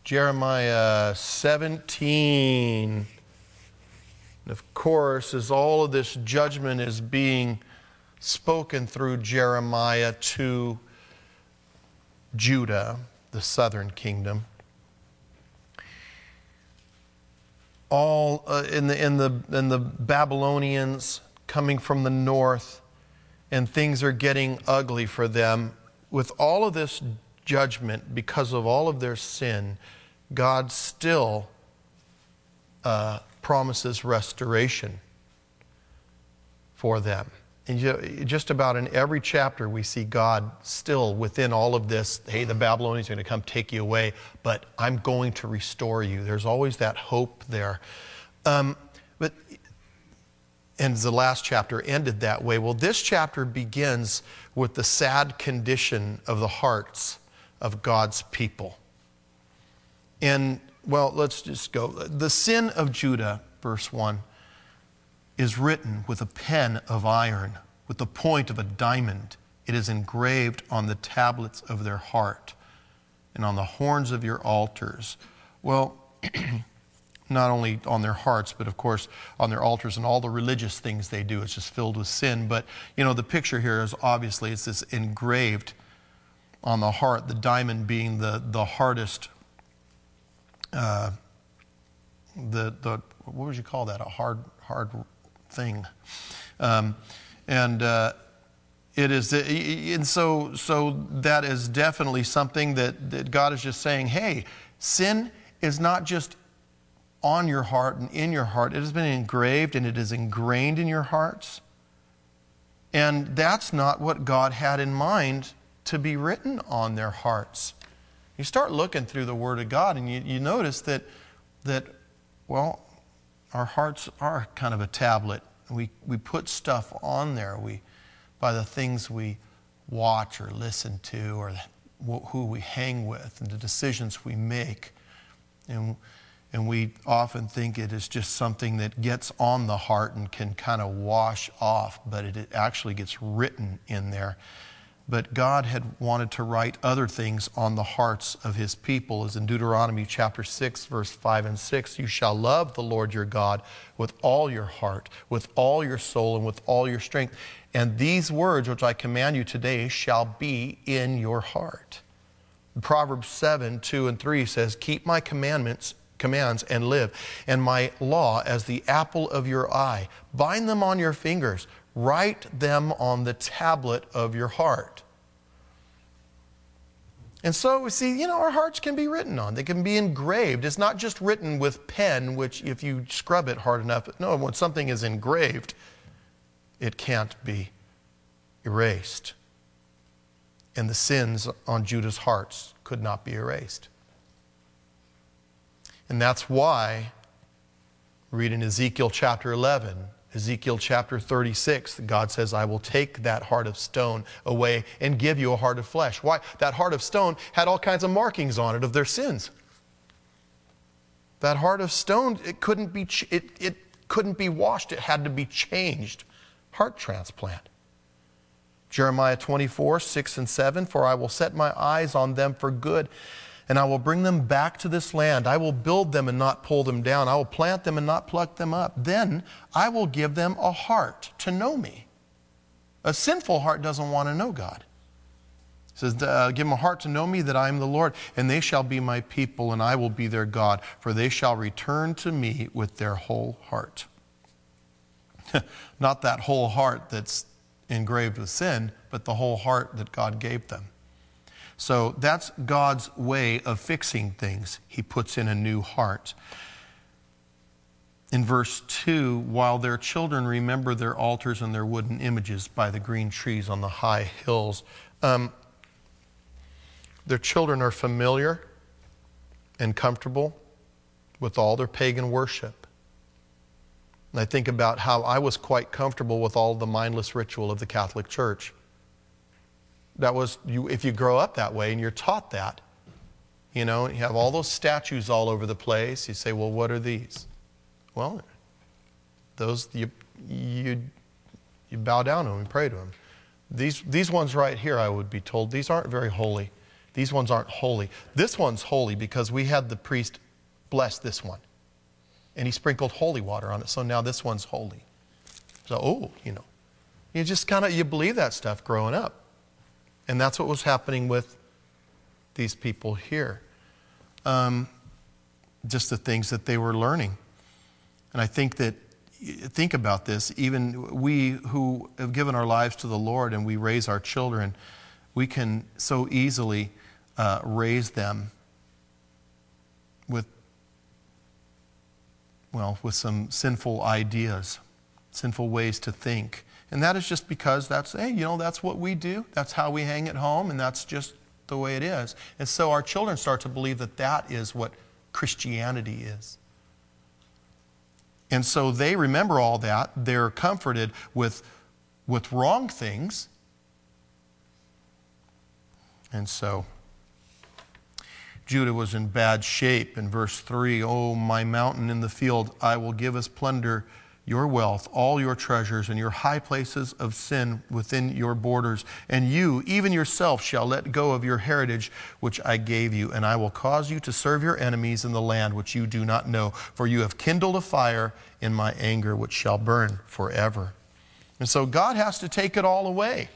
Jeremiah 17. And of course, as all of this judgment is being spoken through Jeremiah to Judah, the southern kingdom, all in the Babylonians coming from the north, and things are getting ugly for them. With all of this judgment, because of all of their sin, God still promises restoration for them. And just about in every chapter we see God still within all of this, hey, the Babylonians are going to come take you away, but I'm going to restore you. There's always that hope there. And the last chapter ended that way. Well, this chapter begins with the sad condition of the hearts of God's people. And, well, let's just go. The sin of Judah, verse 1, is written with a pen of iron, with the point of a diamond. It is engraved on the tablets of their heart and on the horns of your altars. Well, not only on their hearts, but of course on their altars and all the religious things they do. It's just filled with sin. But, the picture here is obviously it's this engraved on the heart, the diamond being the hardest, what would you call that? A hard thing. It is, and so that is definitely something that God is just saying, hey, sin is not just on your heart and in your heart. It has been engraved and it is ingrained in your hearts. And that's not what God had in mind to be written on their hearts. You start looking through the Word of God and you notice that our hearts are kind of a tablet. We put stuff on there by the things we watch or listen to, or who we hang with, and the decisions we make. And we often think it is just something that gets on the heart and can kind of wash off, but it actually gets written in there. But God had wanted to write other things on the hearts of His people. As in Deuteronomy chapter 6, verse 5 and 6, you shall love the Lord your God with all your heart, with all your soul, and with all your strength. And these words which I command you today shall be in your heart. Proverbs 7, 2 and 3 says, keep my commands and live, and my law as the apple of your eye. Bind them on your fingers. Write them on the tablet of your heart. And so we see, our hearts can be written on. They can be engraved. It's not just written with pen, which if you scrub it hard enough, no, when something is engraved, it can't be erased. And the sins on Judah's hearts could not be erased. And that's why, read in Ezekiel chapter 11, Ezekiel chapter 36, God says, I will take that heart of stone away and give you a heart of flesh. Why? That heart of stone had all kinds of markings on it of their sins. That heart of stone, it couldn't be washed. It had to be changed. Heart transplant. Jeremiah 24, 6 and 7, for I will set my eyes on them for good, and I will bring them back to this land. I will build them and not pull them down. I will plant them and not pluck them up. Then I will give them a heart to know me. A sinful heart doesn't want to know God. It says, give them a heart to know me, that I am the Lord, and they shall be my people, and I will be their God, for they shall return to me with their whole heart. Not that whole heart that's engraved with sin, but the whole heart that God gave them. So that's God's way of fixing things. He puts in a new heart. In verse 2, while their children remember their altars and their wooden images by the green trees on the high hills, their children are familiar and comfortable with all their pagan worship. And I think about how I was quite comfortable with all the mindless ritual of the Catholic Church. That was, if you grow up that way and you're taught that, you have all those statues all over the place. You say, well, what are these? Well, those, you bow down to them and pray to them. These ones right here, I would be told, these aren't very holy. These ones aren't holy. This one's holy because we had the priest bless this one. And he sprinkled holy water on it, so now this one's holy. So, you just you believe that stuff growing up. And that's what was happening with these people here. Just the things that they were learning. And I think about this, even we who have given our lives to the Lord and we raise our children, we can so easily raise them with some sinful ideas, sinful ways to think. And that is just because that's what we do. That's how we hang at home, and that's just the way it is. And so our children start to believe that that is what Christianity is. And so they remember all that. They're comforted with wrong things. And so Judah was in bad shape. In verse 3, "O my mountain in the field, I will give as plunder your wealth, all your treasures, and your high places of sin within your borders. And you, even yourself, shall let go of your heritage which I gave you. And I will cause you to serve your enemies in the land which you do not know. For you have kindled a fire in my anger, which shall burn forever." And so God has to take it all away.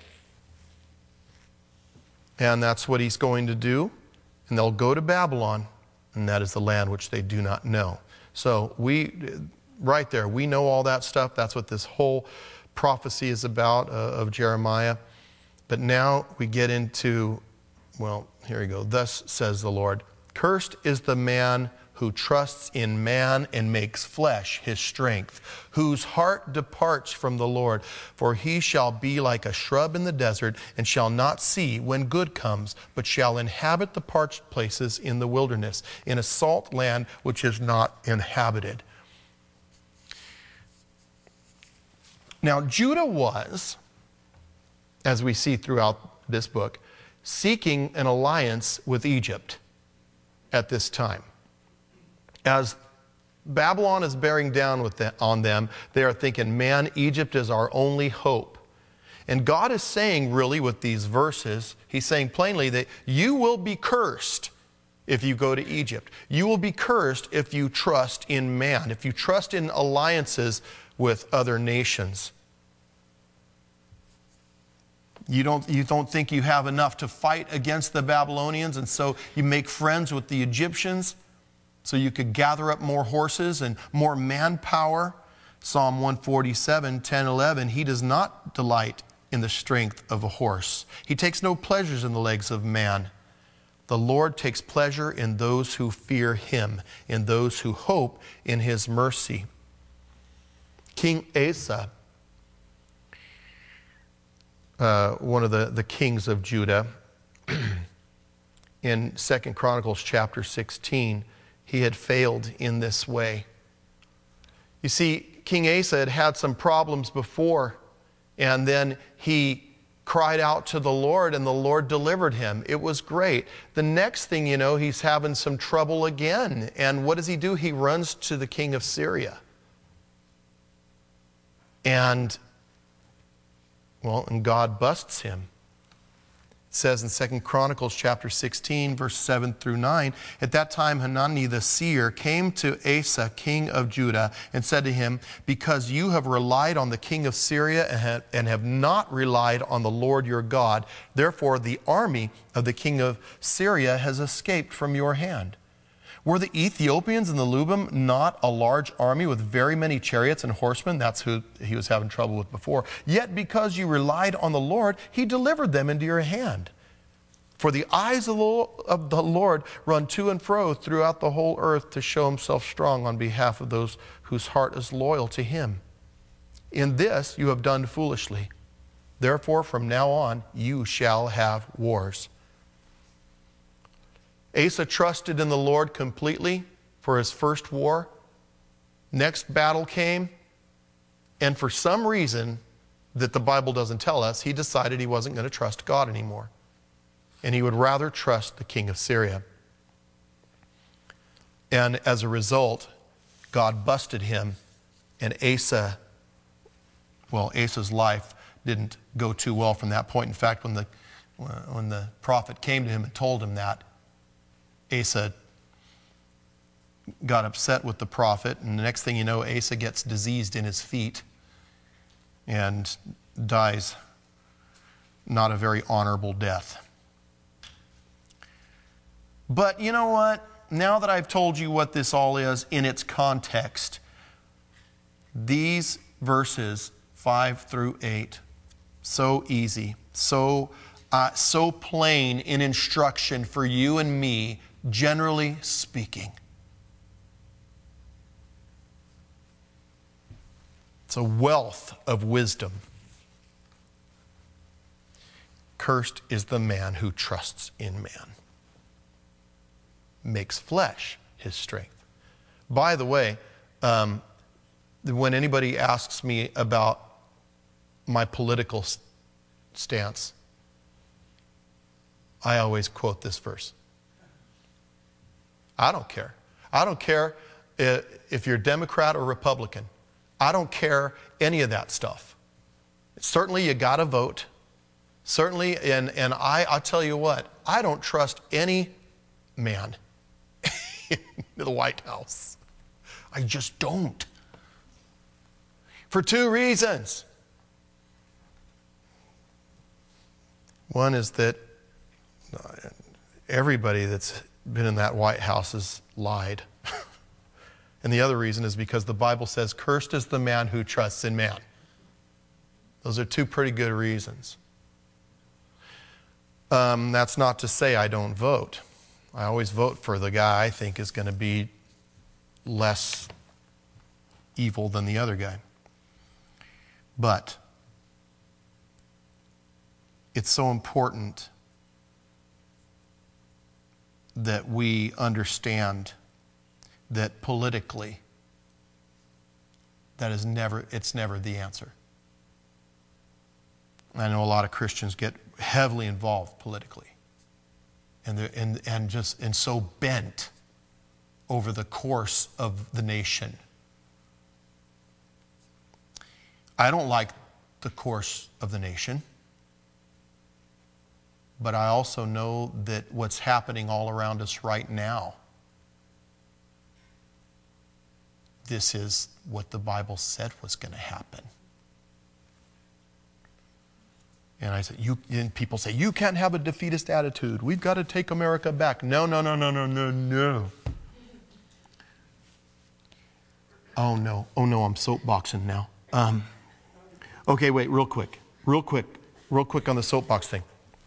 And that's what he's going to do. And they'll go to Babylon, and that is the land which they do not know. So right there, we know all that stuff. That's what this whole prophecy is about of Jeremiah. But now we get into, here we go. "Thus says the Lord, cursed is the man who trusts in man and makes flesh his strength, whose heart departs from the Lord. For he shall be like a shrub in the desert, and shall not see when good comes, but shall inhabit the parched places in the wilderness, in a salt land which is not inhabited." Now, Judah was, as we see throughout this book, seeking an alliance with Egypt at this time. As Babylon is bearing down on them, they are thinking, man, Egypt is our only hope. And God is saying, really, with these verses, he's saying plainly that you will be cursed if you go to Egypt. You will be cursed if you trust in man, if you trust in alliances with other nations. You don't think you have enough to fight against the Babylonians, and so you make friends with the Egyptians so you could gather up more horses and more manpower. Psalm 147, 10, 11, "He does not delight in the strength of a horse. He takes no pleasures in the legs of man. The Lord takes pleasure in those who fear him, in those who hope in his mercy." King Asa, one of the kings of Judah, in 2 Chronicles chapter 16, he had failed in this way. You see, King Asa had some problems before, and then he cried out to the Lord, and the Lord delivered him. It was great. The next thing you know, he's having some trouble again. And what does he do? He runs to the king of Syria. And God busts him. It says in 2 Chronicles chapter 16, verse 7 through 9, "At that time Hanani the seer came to Asa, king of Judah, and said to him, because you have relied on the king of Syria and have not relied on the Lord your God, therefore the army of the king of Syria has escaped from your hand. Were the Ethiopians and the Lubim not a large army with very many chariots and horsemen?" That's who he was having trouble with before. "Yet because you relied on the Lord, he delivered them into your hand. For the eyes of the Lord run to and fro throughout the whole earth to show himself strong on behalf of those whose heart is loyal to him. In this you have done foolishly. Therefore from now on you shall have wars." Asa trusted in the Lord completely for his first war. Next battle came, and for some reason that the Bible doesn't tell us, he decided he wasn't going to trust God anymore. And he would rather trust the king of Syria. And as a result, God busted him, and Asa's life didn't go too well from that point. In fact, when when the prophet came to him and told him that, Asa got upset with the prophet, and the next thing you know, Asa gets diseased in his feet and dies not a very honorable death. But you know what? Now that I've told you what this all is in its context, these verses 5 through 8, so easy, so plain in instruction for you and me, generally speaking. It's a wealth of wisdom. Cursed is the man who trusts in man, makes flesh his strength. By the way, when anybody asks me about my political stance, I always quote this verse. I don't care. I don't care if you're Democrat or Republican. I don't care any of that stuff. Certainly you got to vote. Certainly, and I'll tell you what, I don't trust any man in the White House. I just don't. For two reasons. One is that everybody that's been in that White House has lied. And the other reason is because the Bible says, cursed is the man who trusts in man. Those are two pretty good reasons. That's not to say I don't vote. I always vote for the guy I think is going to be less evil than the other guy. But it's so important that we understand that politically, it's never the answer. I know a lot of Christians get heavily involved politically, and so bent over the course of the nation. I don't like the course of the nation, but I also know that what's happening all around us right now, this is what the Bible said was going to happen. And I said, and people say, you can't have a defeatist attitude. We've got to take America back. No. Oh no, I'm soapboxing now. Okay, wait, real quick on the soapbox thing.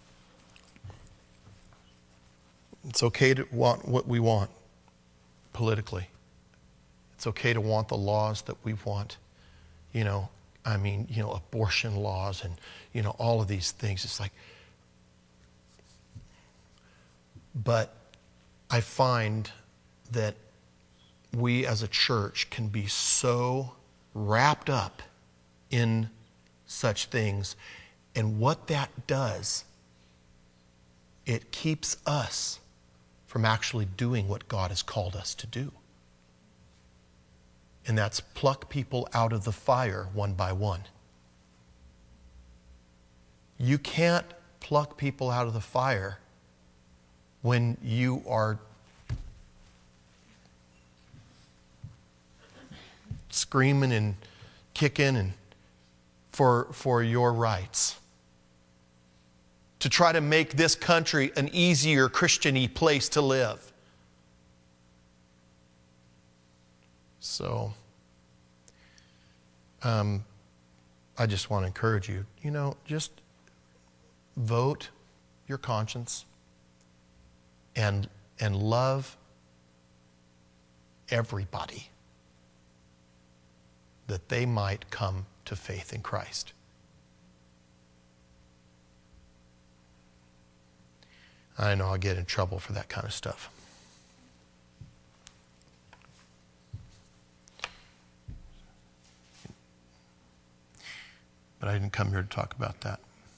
It's okay to want what we want politically. It's okay to want the laws that we want. Abortion laws and, all of these things. It's like, but I find that we as a church can be so wrapped up in such things. And what that does, it keeps us from actually doing what God has called us to do. And that's pluck people out of the fire one by one. You can't pluck people out of the fire when you are screaming and kicking and for your rights. To try to make this country an easier Christian-y place to live. So, I just want to encourage you, just vote your conscience and love everybody that they might come to faith in Christ. I know I'll get in trouble for that kind of stuff. But I didn't come here to talk about that.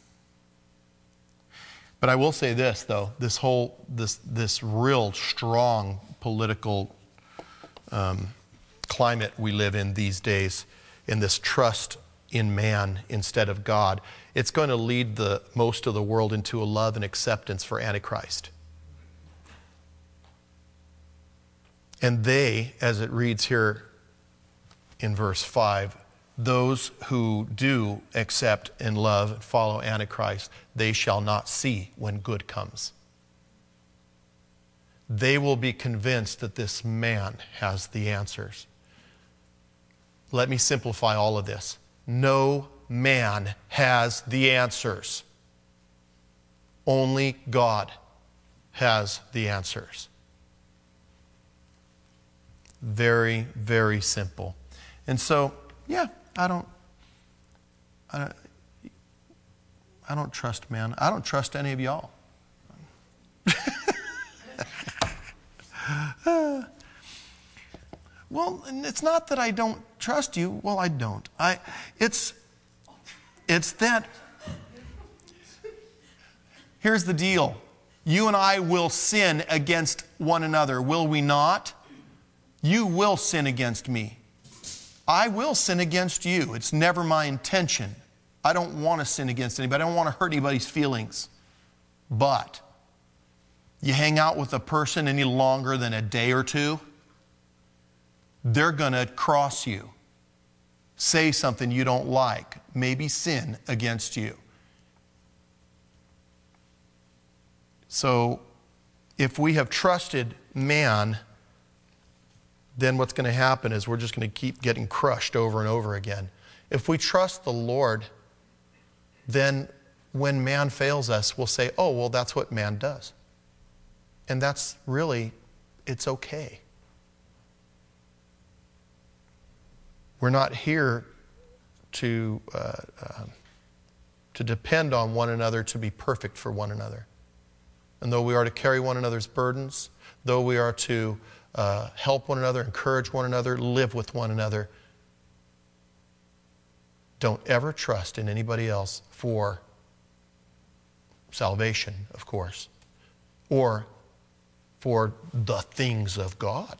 But I will say this, though, this real strong political climate we live in these days, in this trust in man instead of God, it's going to lead most of the world into a love and acceptance for Antichrist. And they, as it reads here in verse 5, those who do accept and love and follow Antichrist, they shall not see when good comes. They will be convinced that this man has the answers. Let me simplify all of this. No man has the answers. Only God has the answers. Very, very simple. And so, yeah, I don't trust man. I don't trust any of y'all. Well, it's not that I don't trust you. Well, I don't. It's that. Here's the deal. You and I will sin against one another, will we not? You will sin against me. I will sin against you. It's never my intention. I don't want to sin against anybody. I don't want to hurt anybody's feelings. But you hang out with a person any longer than a day or two, they're going to cross you, say something you don't like, maybe sin against you. So if we have trusted man, then what's going to happen is we're just going to keep getting crushed over and over again. If we trust the Lord, then when man fails us, we'll say, oh, well, that's what man does. And that's really, it's okay. We're not here to depend on one another to be perfect for one another. And though we are to carry one another's burdens, though we are to help one another, encourage one another, live with one another, don't ever trust in anybody else for salvation, of course, or for the things of God.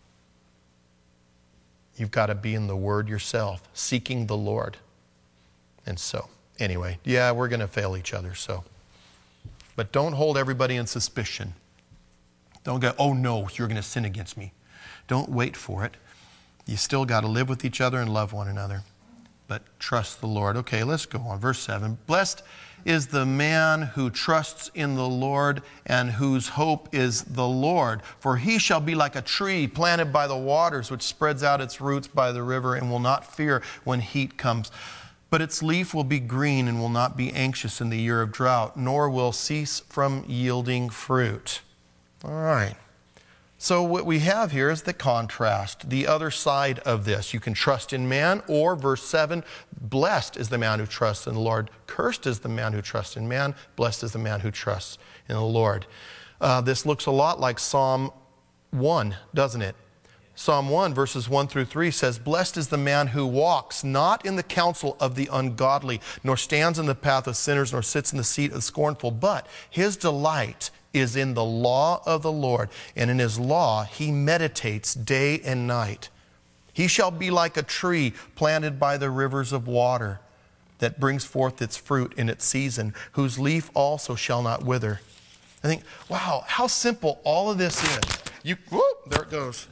You've got to be in the Word yourself, seeking the Lord. And so, anyway, yeah, we're going to fail each other, so. But don't hold everybody in suspicion. Don't go, oh no, you're going to sin against me. Don't wait for it. You still got to live with each other and love one another. But trust the Lord. Okay, let's go on. Verse 7. Blessed is the man who trusts in the Lord and whose hope is the Lord. For he shall be like a tree planted by the waters, which spreads out its roots by the river and will not fear when heat comes. But its leaf will be green and will not be anxious in the year of drought, nor will cease from yielding fruit. All right. So what we have here is the contrast, the other side of this. You can trust in man, or verse 7, blessed is the man who trusts in the Lord. Cursed is the man who trusts in man. Blessed is the man who trusts in the Lord. This looks a lot like Psalm 1, doesn't it? Psalm 1, verses 1 through 3 says, blessed is the man who walks not in the counsel of the ungodly, nor stands in the path of sinners, nor sits in the seat of the scornful, but his delight is in the law of the Lord, and in his law he meditates day and night. He shall be like a tree planted by the rivers of water that brings forth its fruit in its season, whose leaf also shall not wither. I think, wow, how simple all of this is. Whoop, there it goes.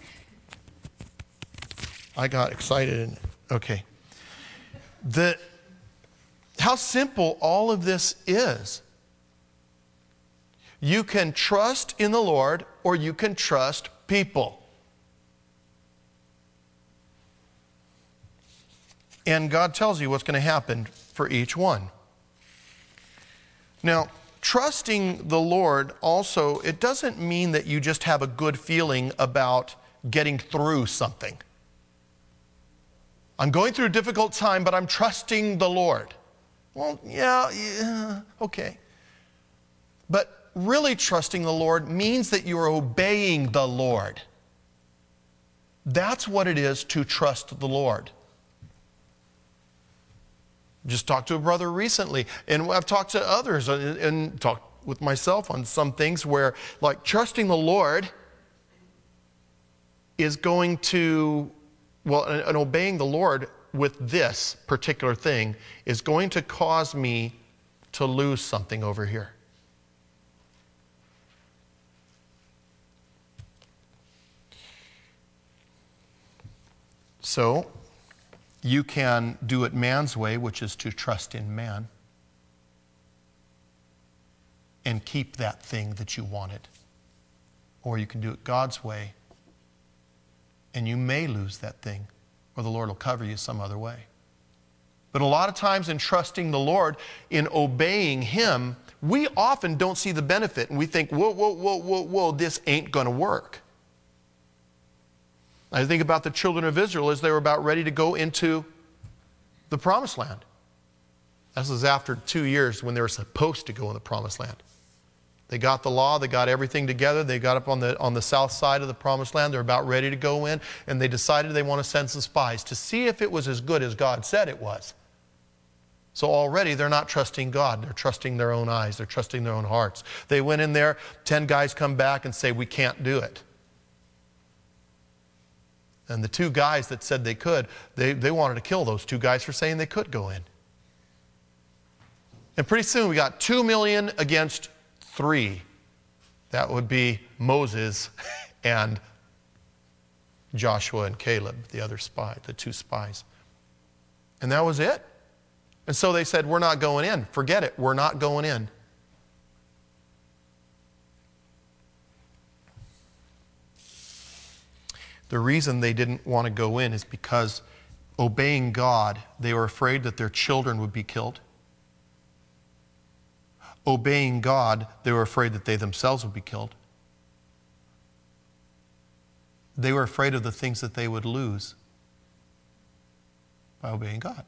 I got excited. Okay. How simple all of this is. You can trust in the Lord or you can trust people. And God tells you what's going to happen for each one. Now, trusting the Lord also, it doesn't mean that you just have a good feeling about getting through something. I'm going through a difficult time, but I'm trusting the Lord. Well, yeah, okay. But really trusting the Lord means that you're obeying the Lord. That's what it is to trust the Lord. Just talked to a brother recently, and I've talked to others and talked with myself on some things where, like, trusting the Lord is going to, well, and obeying the Lord with this particular thing is going to cause me to lose something over here. So, you can do it man's way, which is to trust in man, and keep that thing that you wanted. Or you can do it God's way, and you may lose that thing, or the Lord will cover you some other way. But a lot of times in trusting the Lord, in obeying Him, we often don't see the benefit, and we think, whoa, this ain't going to work. I think about the children of Israel as they were about ready to go into the Promised Land. This was after 2 years when they were supposed to go in the Promised Land. They got the law, they got everything together, they got up on the south side of the Promised Land, they're about ready to go in, and they decided they want to send some spies to see if it was as good as God said it was. So already they're not trusting God, they're trusting their own eyes, they're trusting their own hearts. They went in there, 10 guys come back and say, we can't do it. And the 2 guys that said they could, they wanted to kill those 2 guys for saying they could go in. And pretty soon we got 2 million against 3. That would be Moses and Joshua and Caleb, the other spy, the 2 spies. And that was it. And so they said, we're not going in. Forget it. We're not going in. The reason they didn't want to go in is because obeying God, they were afraid that their children would be killed. Obeying God, they were afraid that they themselves would be killed. They were afraid of the things that they would lose by obeying God.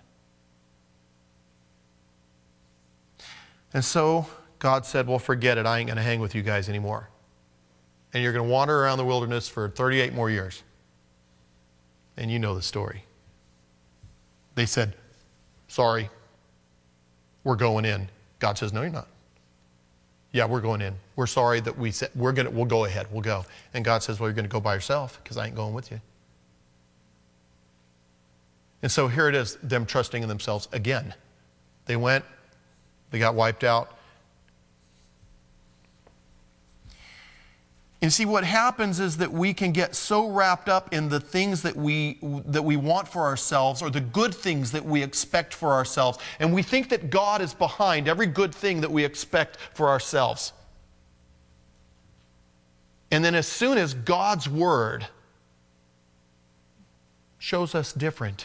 And so God said, well, forget it. I ain't going to hang with you guys anymore. And you're going to wander around the wilderness for 38 more years. And you know the story. They said, sorry, we're going in. God says, no, you're not. Yeah, we're going in. We're sorry that we said, we'll go ahead, we'll go. And God says, well, you're going to go by yourself because I ain't going with you. And so here it is, them trusting in themselves again. They went, they got wiped out. And see, what happens is that we can get so wrapped up in the things that we want for ourselves, or the good things that we expect for ourselves, and we think that God is behind every good thing that we expect for ourselves. And then as soon as God's Word shows us different,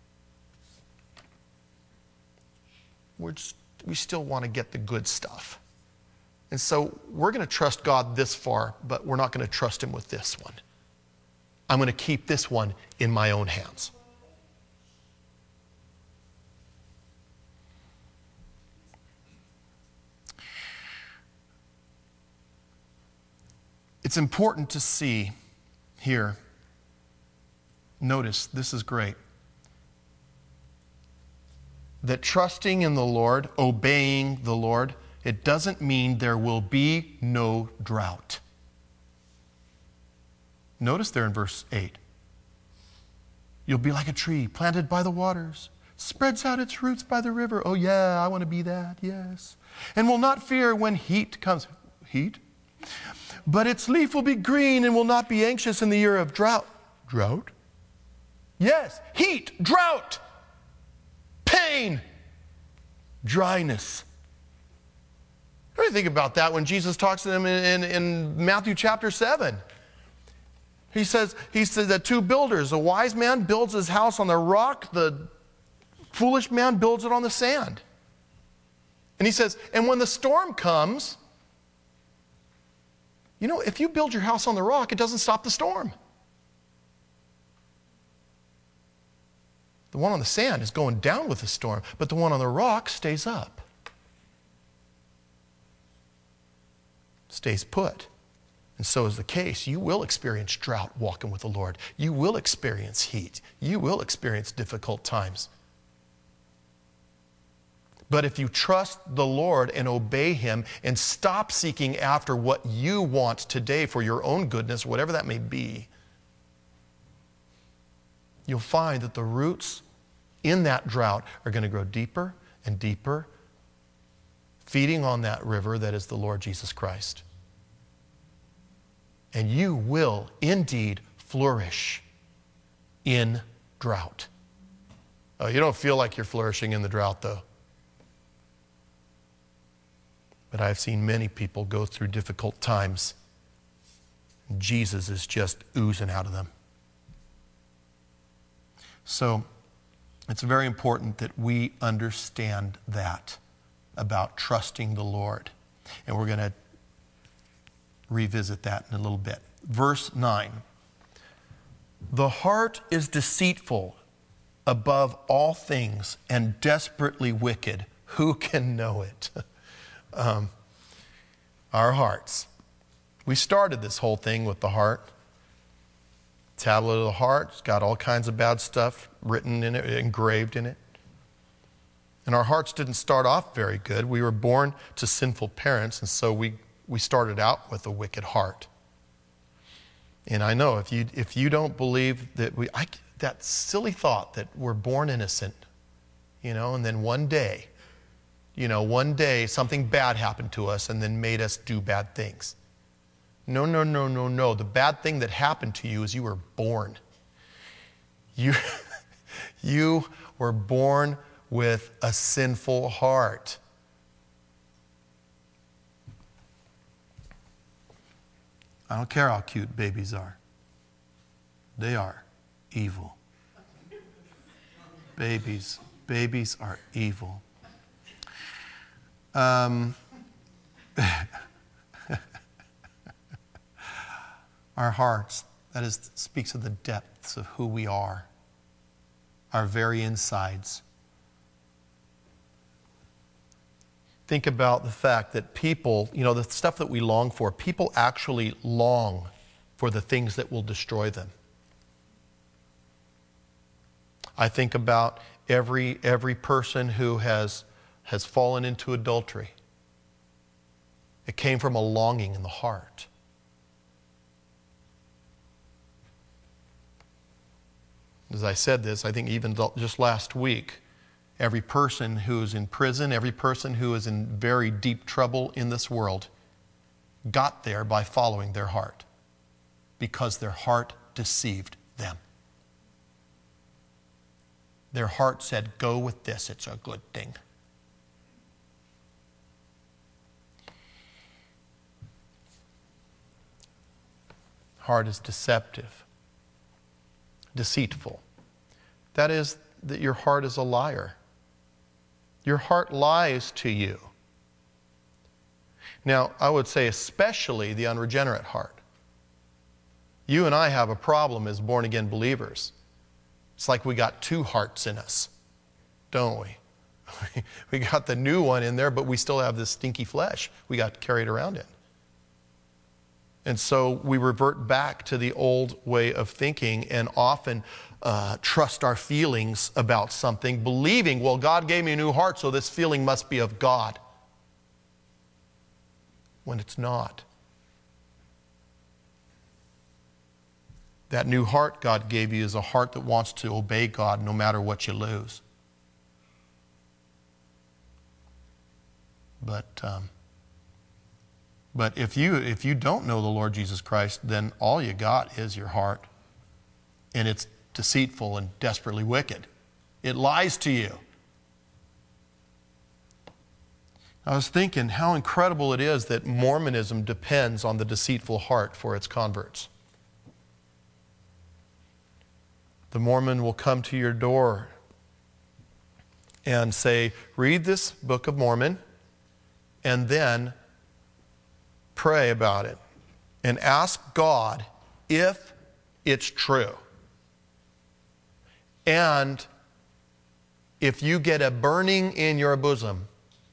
we still want to get the good stuff. And so we're going to trust God this far, but we're not going to trust Him with this one. I'm going to keep this one in my own hands. It's important to see here, notice, this is great, that trusting in the Lord, obeying the Lord, it doesn't mean there will be no drought. Notice there in verse 8. You'll be like a tree planted by the waters, spreads out its roots by the river. Oh yeah, I want to be that, yes. And will not fear when heat comes. Heat? But its leaf will be green and will not be anxious in the year of drought. Drought? Yes, heat, drought, pain, dryness. What do you think about that when Jesus talks to them in Matthew chapter 7? He says that 2 builders, a wise man builds his house on the rock, the foolish man builds it on the sand. And he says, and when the storm comes, you know, if you build your house on the rock, it doesn't stop the storm. The one on the sand is going down with the storm, but the one on the rock stays up. Stays put. And so is the case. You will experience drought walking with the Lord. You will experience heat. You will experience difficult times. But if you trust the Lord and obey Him and stop seeking after what you want today for your own goodness, whatever that may be, you'll find that the roots in that drought are going to grow deeper and deeper, feeding on that river that is the Lord Jesus Christ. And you will indeed flourish in drought. Oh, you don't feel like you're flourishing in the drought, though. But I've seen many people go through difficult times. Jesus is just oozing out of them. So it's very important that we understand that about trusting the Lord. And we're going to revisit that in a little bit. Verse 9. The heart is deceitful above all things and desperately wicked. Who can know it? Our hearts. We started this whole thing with the heart. Tablet of the heart. It's got all kinds of bad stuff written in it, engraved in it. And our hearts didn't start off very good. We were born to sinful parents, and so we started out with a wicked heart. And I know if you don't believe that that silly thought that we're born innocent, and then one day something bad happened to us and then made us do bad things. No. The bad thing that happened to you is you were born. You were born with a sinful heart. I don't care how cute babies are. They are evil. Babies are evil. Our hearts, speaks of the depths of who we are, our very insides. Think about the fact that people, the stuff that we long for, people actually long for the things that will destroy them. I think about every person who has fallen into adultery. It came from a longing in the heart. As I said this, I think even just last week, every person who is in prison, every person who is in very deep trouble in this world, got there by following their heart, because their heart deceived them. Their heart said, go with this, it's a good thing. Heart is deceptive, deceitful. That is, that your heart is a liar. Your heart lies to you. Now, I would say especially the unregenerate heart. You and I have a problem as born-again believers. It's like we got two hearts in us, don't we? We got the new one in there, but we still have this stinky flesh we got carried around in. And so we revert back to the old way of thinking and often trust our feelings about something, believing, well, God gave me a new heart, so this feeling must be of God. When it's not. That new heart God gave you is a heart that wants to obey God no matter what you lose. But if you don't know the Lord Jesus Christ, then all you got is your heart. And it's deceitful and desperately wicked. It lies to you. I was thinking how incredible it is that Mormonism depends on the deceitful heart for its converts. The Mormon will come to your door and say, read this Book of Mormon, and then pray about it and ask God if it's true. And if you get a burning in your bosom,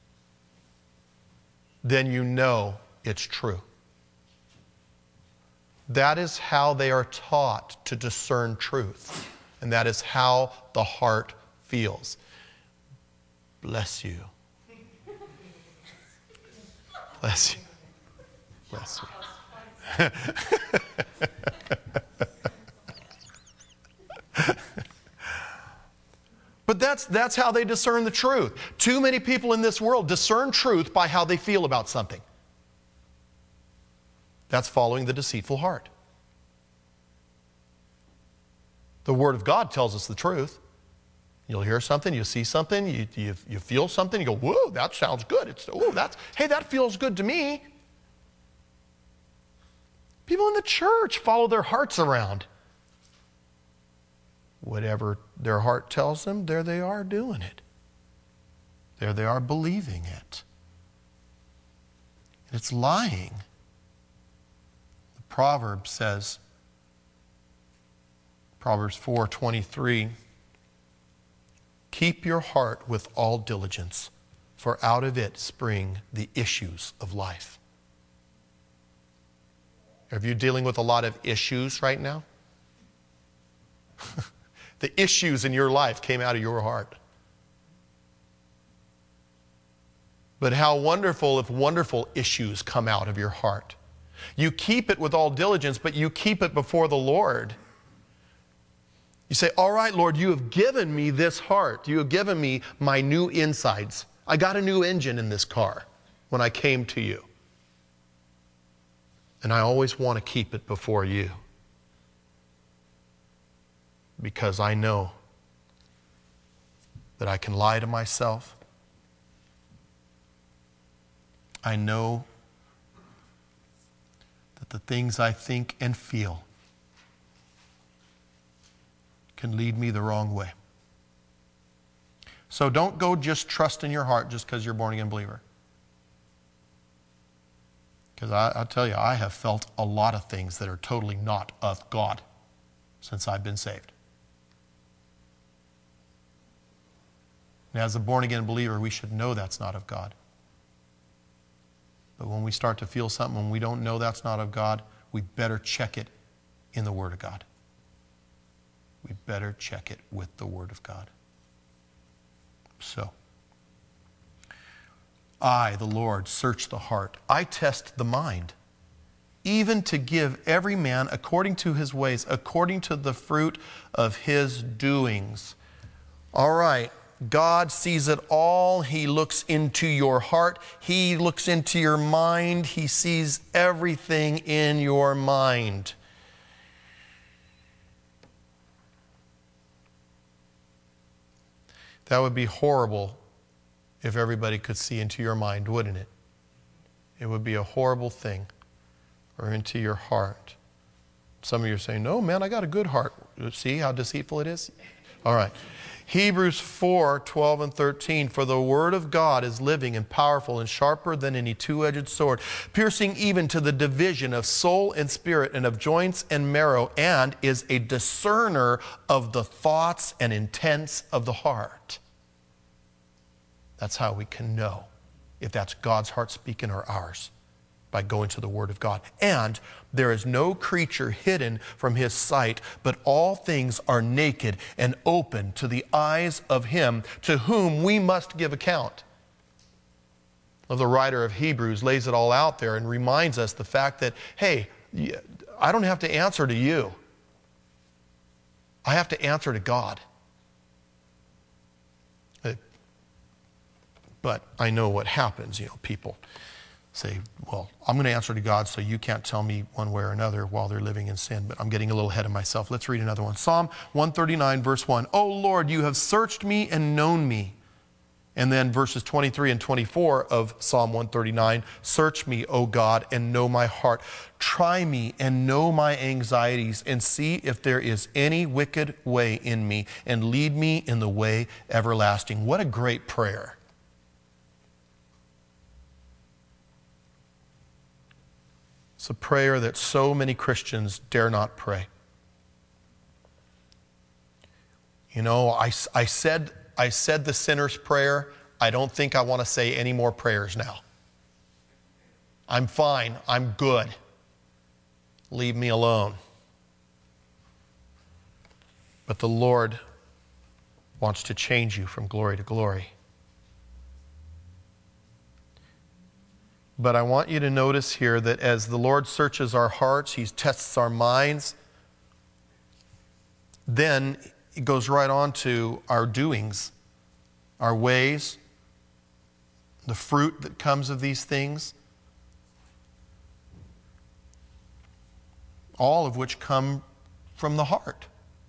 then you know it's true. That is how they are taught to discern truth. And that is how the heart feels. Bless you. Bless you. Bless you. But that's how they discern the truth. Too many people in this world discern truth by how they feel about something. That's following the deceitful heart. The Word of God tells us the truth. You'll hear something, you see something, you feel something, you go, whoa, that sounds good. Hey, that feels good to me. People in the church follow their hearts around. Whatever their heart tells them, there they are doing it. There they are believing it. It's lying. The proverb says, Proverbs 4:23, keep your heart with all diligence, for out of it spring the issues of life. Are you dealing with a lot of issues right now? The issues in your life came out of your heart. But how wonderful if wonderful issues come out of your heart. You keep it with all diligence, but you keep it before the Lord. You say, all right, Lord, you have given me this heart. You have given me my new insides. I got a new engine in this car when I came to you. And I always want to keep it before you. Because I know that I can lie to myself. I know that the things I think and feel can lead me the wrong way. So don't go just trust in your heart just because you're a born-again believer. Because I'll tell you, I have felt a lot of things that are totally not of God since I've been saved. And as a born-again believer, we should know that's not of God. But when we start to feel something, when we don't know that's not of God, we better check it in the Word of God. We better check it with the Word of God. So, I, the Lord, search the heart. I test the mind, even to give every man according to his ways, according to the fruit of his doings. All right. God sees it all. He looks into your heart. He looks into your mind. He sees everything in your mind. That would be horrible if everybody could see into your mind, wouldn't it? It would be a horrible thing. Or into your heart. Some of you are saying, no, man, I got a good heart. See how deceitful it is? All right. Hebrews 4:12 and 13, for the word of God is living and powerful and sharper than any two-edged sword, piercing even to the division of soul and spirit and of joints and marrow, and is a discerner of the thoughts and intents of the heart. That's how we can know if that's God's heart speaking or ours, by going to the Word of God. And there is no creature hidden from His sight, but all things are naked and open to the eyes of Him to whom we must give account. The writer of Hebrews lays it all out there and reminds us the fact that, hey, I don't have to answer to you. I have to answer to God. But I know what happens, people say, well, I'm going to answer to God, so you can't tell me one way or another while they're living in sin. But I'm getting a little ahead of myself. Let's read another one. Psalm 139, verse 1. O Lord, you have searched me and known me. And then verses 23 and 24 of Psalm 139. Search me, O God, and know my heart. Try me and know my anxieties, and see if there is any wicked way in me, and lead me in the way everlasting. What a great prayer. It's a prayer that so many Christians dare not pray. I said the sinner's prayer. I don't think I want to say any more prayers now. I'm fine. I'm good. Leave me alone. But the Lord wants to change you from glory to glory. But I want you to notice here that as the Lord searches our hearts, He tests our minds, then it goes right on to our doings, our ways, the fruit that comes of these things, all of which come from the heart.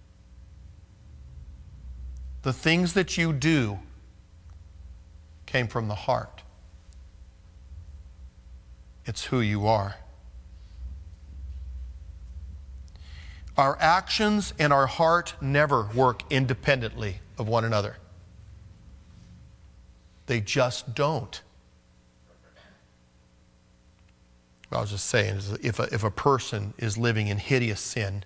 The things that you do came from the heart. It's who you are. Our actions and our heart never work independently of one another. They just don't. I was just saying, if a person is living in hideous sin,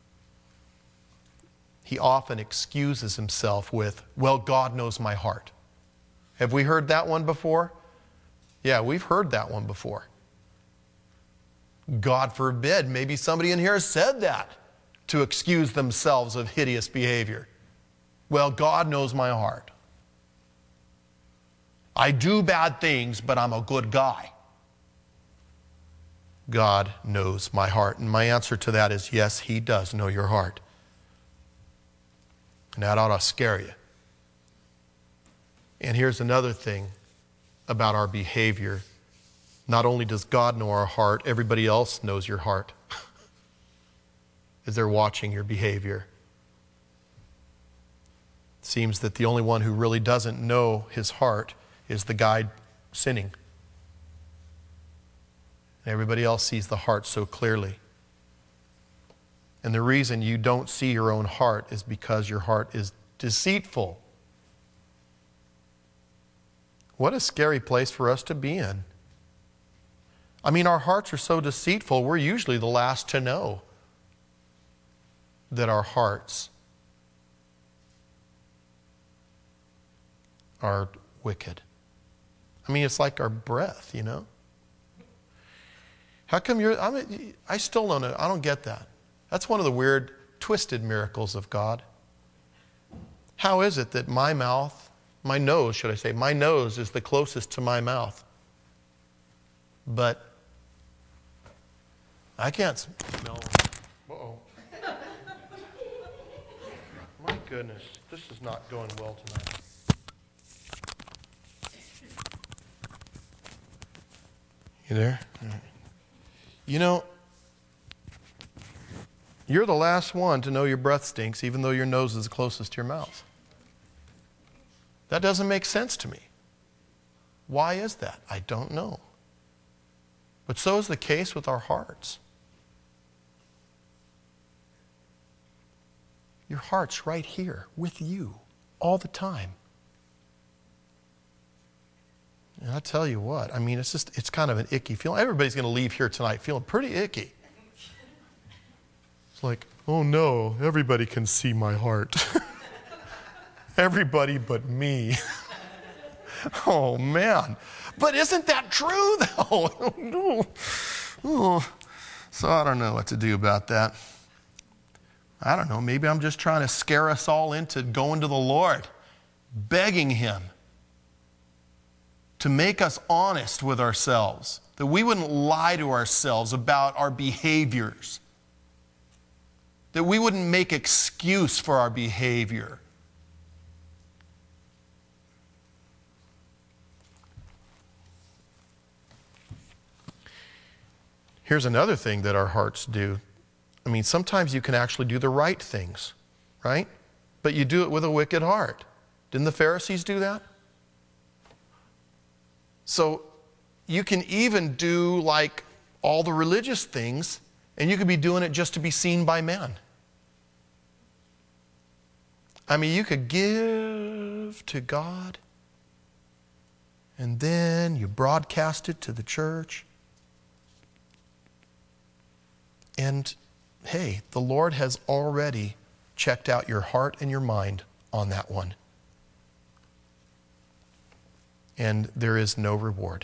he often excuses himself with, well, God knows my heart. Have we heard that one before? Yeah, we've heard that one before. God forbid, maybe somebody in here has said that to excuse themselves of hideous behavior. Well, God knows my heart. I do bad things, but I'm a good guy. God knows my heart. And my answer to that is yes, He does know your heart. And that ought to scare you. And here's another thing about our behavior. Not only does God know our heart, everybody else knows your heart as they're watching your behavior. It seems that the only one who really doesn't know his heart is the guy sinning. Everybody else sees the heart so clearly. And the reason you don't see your own heart is because your heart is deceitful. What a scary place for us to be in. I mean, our hearts are so deceitful, we're usually the last to know that our hearts are wicked. I mean, it's like our breath, you know? How come I still don't know. I don't get that. That's one of the weird, twisted miracles of God. How is it that my nose is the closest to my mouth? But I can't smell. Uh-oh. My goodness, this is not going well tonight. You there? All right. You know, you're the last one to know your breath stinks, even though your nose is closest to your mouth. That doesn't make sense to me. Why is that? I don't know. But so is the case with our hearts. Your heart's right here with you all the time. And I tell you what, I mean, it's kind of an icky feeling. Everybody's going to leave here tonight feeling pretty icky. It's like, oh no, everybody can see my heart. Everybody but me. Oh man. But isn't that true though? Oh. So I don't know what to do about that. I don't know, maybe I'm just trying to scare us all into going to the Lord, begging Him to make us honest with ourselves, that we wouldn't lie to ourselves about our behaviors, that we wouldn't make excuse for our behavior. Here's another thing that our hearts do. I mean, sometimes you can actually do the right things, right? But you do it with a wicked heart. Didn't the Pharisees do that? So you can even do like all the religious things, and you could be doing it just to be seen by men. I mean, you could give to God, and then you broadcast it to the church. And hey, the Lord has already checked out your heart and your mind on that one. And there is no reward.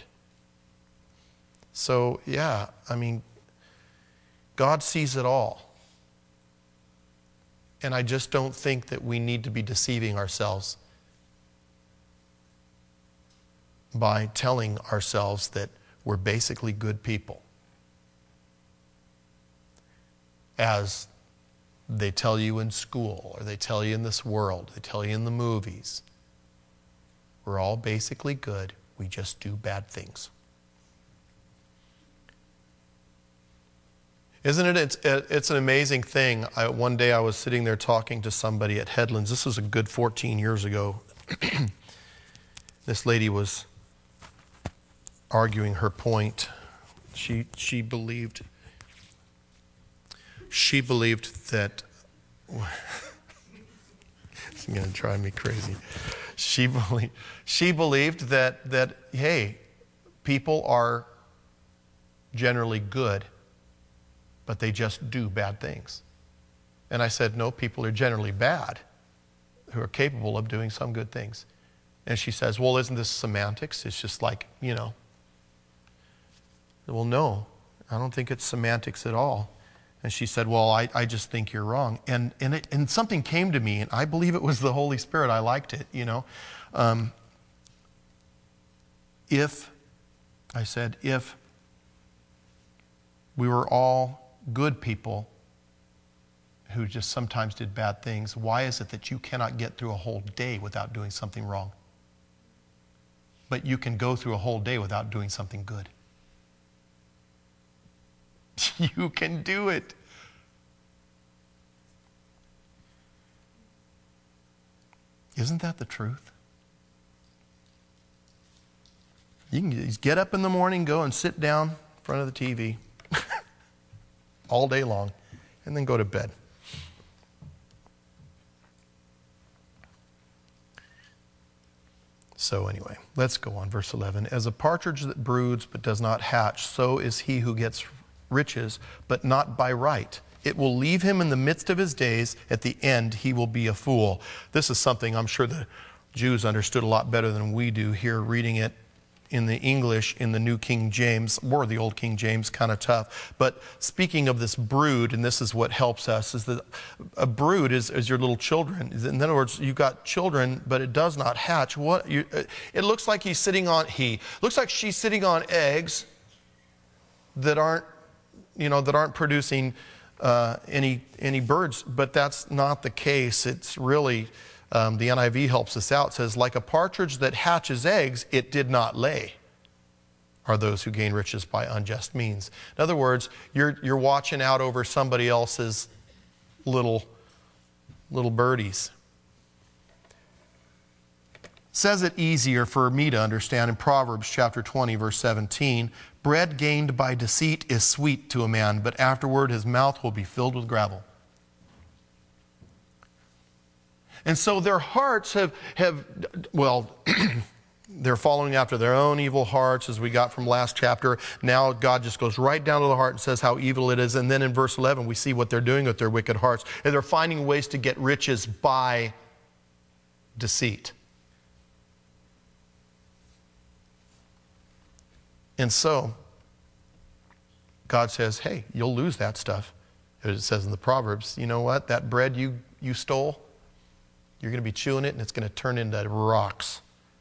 So, yeah, I mean, God sees it all. And I just don't think that we need to be deceiving ourselves by telling ourselves that we're basically good people. As they tell you in school, or they tell you in this world, they tell you in the movies. We're all basically good. We just do bad things. Isn't it? It's an amazing thing. One day I was sitting there talking to somebody at Headlands. This was a good 14 years ago. This lady was arguing her point. She believed that it's going to drive me crazy. She believed that hey, people are generally good, but they just do bad things. And I said, no, people are generally bad who are capable of doing some good things. And she says, well, isn't this semantics? It's just like, Well, no, I don't think it's semantics at all. And she said, well, I just think you're wrong. And something came to me, and I believe it was the Holy Spirit. I liked it, If we were all good people who just sometimes did bad things, why is it that you cannot get through a whole day without doing something wrong? But you can go through a whole day without doing something good. You can do it. Isn't that the truth? You can just get up in the morning, go and sit down in front of the TV all day long, and then go to bed. So anyway, let's go on. Verse 11. As a partridge that broods but does not hatch, so is he who gets riches, but not by right. It will leave him in the midst of his days. At the end, he will be a fool. This is something I'm sure the Jews understood a lot better than we do here, reading it in the English, in the New King James, or the Old King James, kind of tough. But speaking of this brood, and this is what helps us, is that a brood is your little children. In other words, you've got children, but it does not hatch. It looks like she's sitting on eggs that aren't producing any birds, but that's not the case. It's really, the NIV helps us out. It says, like a partridge that hatches eggs, it did not lay, are those who gain riches by unjust means. In other words, you're watching out over somebody else's little birdies. Says it easier for me to understand in Proverbs chapter 20, verse 17. Bread gained by deceit is sweet to a man, but afterward his mouth will be filled with gravel. And so their hearts have they're following after their own evil hearts, as we got from last chapter. Now God just goes right down to the heart and says how evil it is. And then in verse 11, we see what they're doing with their wicked hearts. And they're finding ways to get riches by deceit. And so, God says, hey, you'll lose that stuff. As it says in the Proverbs, you know what? That bread you stole, you're going to be chewing it and it's going to turn into rocks.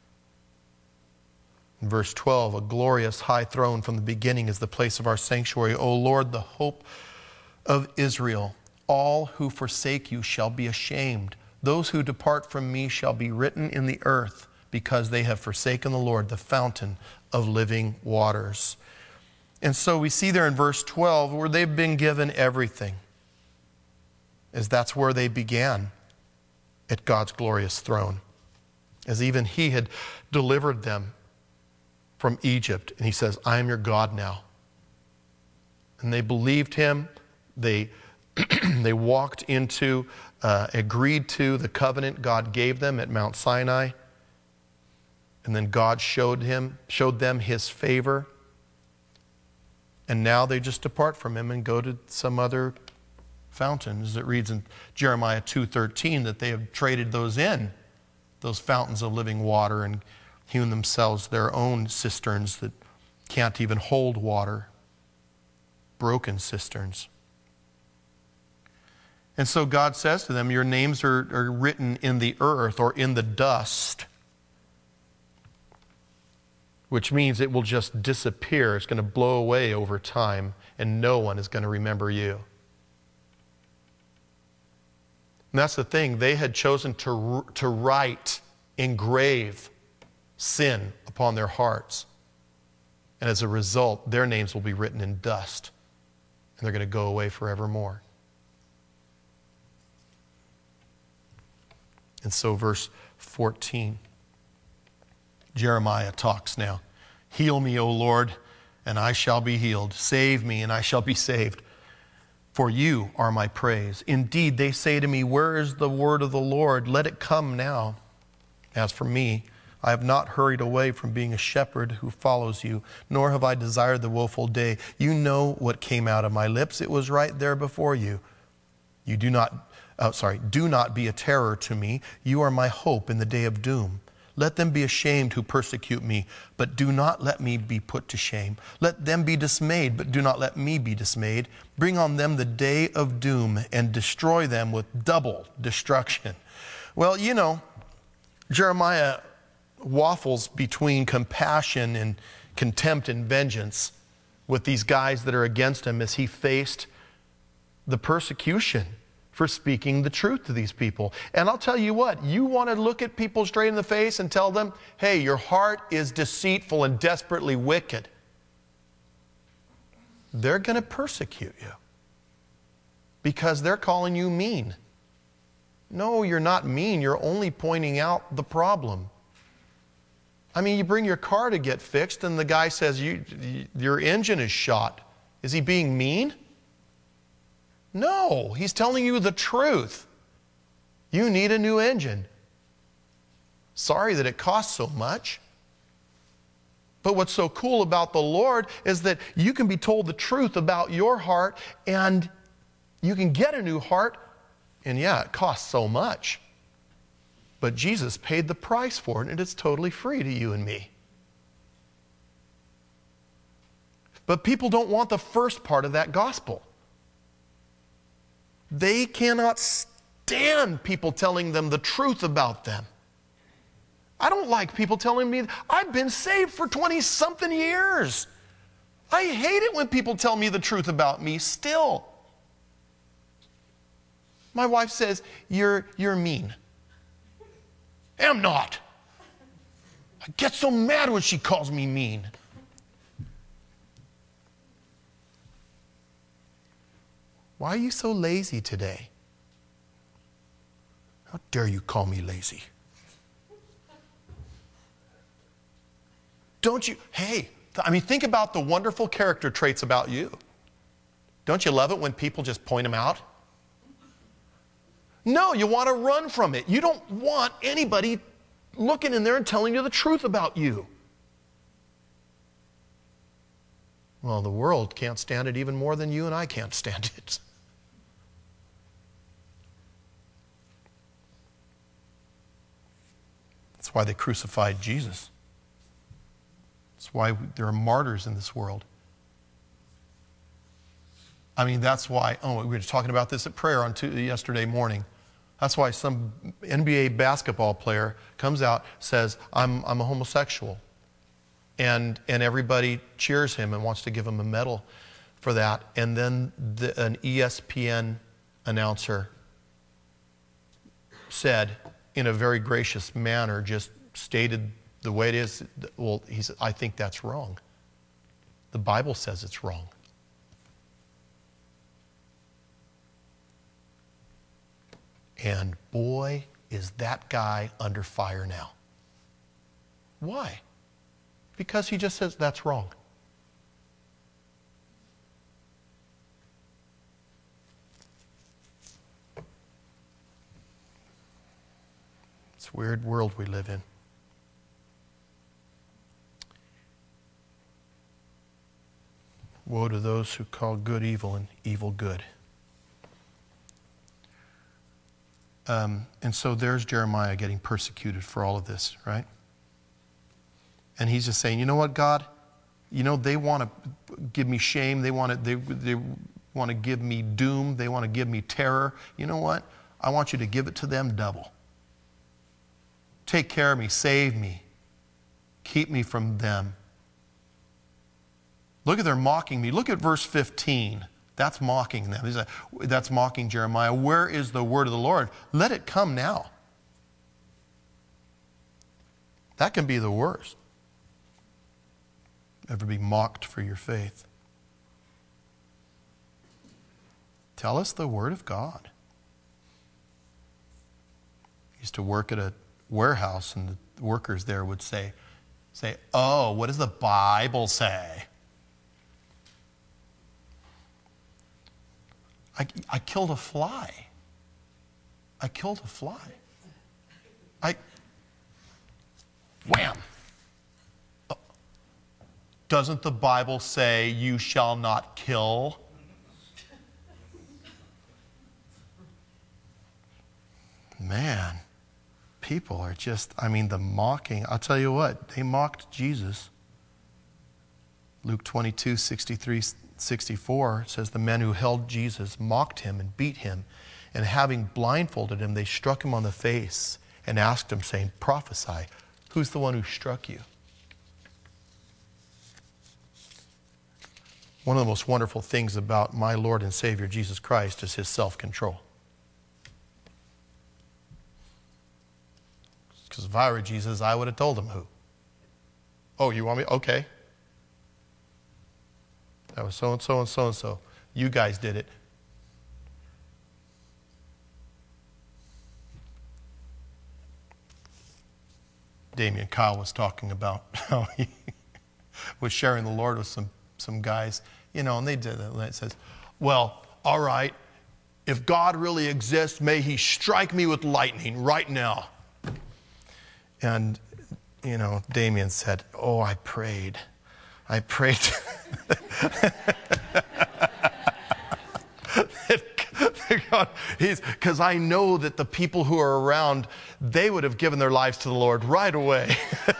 In verse 12, a glorious high throne from the beginning is the place of our sanctuary. O Lord, the hope of Israel, all who forsake you shall be ashamed. Those who depart from me shall be written in the earth, because they have forsaken the Lord, the fountain of living waters. And so we see there in verse 12 where they've been given everything, as that's where they began, at God's glorious throne, as even He had delivered them from Egypt. And He says, I am your God now. And they believed Him. They walked into, agreed to the covenant God gave them at Mount Sinai. And then God showed them His favor. And now they just depart from Him and go to some other fountain. As it reads in Jeremiah 2:13 that they have traded those fountains of living water, and hewn themselves their own cisterns that can't even hold water. Broken cisterns. And so God says to them, your names are written in the earth or in the dust, which means it will just disappear. It's going to blow away over time, and no one is going to remember you. And that's the thing. They had chosen to write, engrave sin upon their hearts. And as a result, their names will be written in dust. And they're going to go away forevermore. And so verse 14, Jeremiah talks now. Heal me, O Lord, and I shall be healed. Save me, and I shall be saved. For you are my praise. Indeed, they say to me, where is the word of the Lord? Let it come now. As for me, I have not hurried away from being a shepherd who follows you, nor have I desired the woeful day. You know what came out of my lips. It was right there before you. Do not be a terror to me. You are my hope in the day of doom. Let them be ashamed who persecute me, but do not let me be put to shame. Let them be dismayed, but do not let me be dismayed. Bring on them the day of doom and destroy them with double destruction. Well, you know, Jeremiah waffles between compassion and contempt and vengeance with these guys that are against him as he faced the persecution for speaking the truth to these people. And I'll tell you what, you want to look at people straight in the face and tell them, hey, your heart is deceitful and desperately wicked. They're going to persecute you because they're calling you mean. No, you're not mean. You're only pointing out the problem. I mean, you bring your car to get fixed and the guy says your engine is shot. Is he being mean? No, he's telling you the truth. You need a new engine. Sorry that it costs so much. But what's so cool about the Lord is that you can be told the truth about your heart and you can get a new heart. And yeah, it costs so much. But Jesus paid the price for it and it's totally free to you and me. But people don't want the first part of that gospel. They cannot stand people telling them the truth about them. I don't like people telling me, I've been saved for 20-something years. I hate it when people tell me the truth about me still. My wife says, you're mean. I'm not. I get so mad when she calls me mean. Why are you so lazy today? How dare you call me lazy? Don't you, think about the wonderful character traits about you. Don't you love it when people just point them out? No, you want to run from it. You don't want anybody looking in there and telling you the truth about you. Well, the world can't stand it even more than you and I can't stand it. That's why they crucified Jesus. That's why there are martyrs in this world. I mean, that's why, we were talking about this at prayer yesterday morning. That's why some NBA basketball player comes out, says, I'm a homosexual. And everybody cheers him and wants to give him a medal for that. And then an ESPN announcer said, in a very gracious manner, just stated the way it is, well, he said, I think that's wrong. The Bible says it's wrong. And boy, is that guy under fire now. Why? Because he just says that's wrong. It's a weird world we live in. Woe to those who call good evil and evil good. And so there's Jeremiah getting persecuted for all of this, right? And he's just saying, you know what, God? You know, they want to give me shame. They want to give me doom. They want to give me terror. You know what? I want you to give it to them double. Take care of me. Save me. Keep me from them. Look at they're mocking me. Look at verse 15. That's mocking them. That's mocking Jeremiah. Where is the word of the Lord? Let it come now. That can be the worst. Ever be mocked for your faith. Tell us the word of God. I used to work at a warehouse, and the workers there would say, oh, what does the Bible say? I killed a fly. I killed a fly. Wham! Oh. Doesn't the Bible say you shall not kill? Man, people are just, the mocking. I'll tell you what, they mocked Jesus. Luke 22, 63, 64 says the men who held Jesus mocked him and beat him, and having blindfolded him, they struck him on the face and asked him, saying, prophesy, who's the one who struck you? One of the most wonderful things about my Lord and Savior Jesus Christ is his self-control. Because if I were Jesus, I would have told him who. Oh, you want me? Okay. That was so-and-so and so-and-so. You guys did it. Damien Kyle was talking about how he was sharing the Lord with some guys, and they did it. And it says, well, all right, if God really exists, may he strike me with lightning right now. And, Damien said, oh, I prayed. Because I know that the people who are around, they would have given their lives to the Lord right away.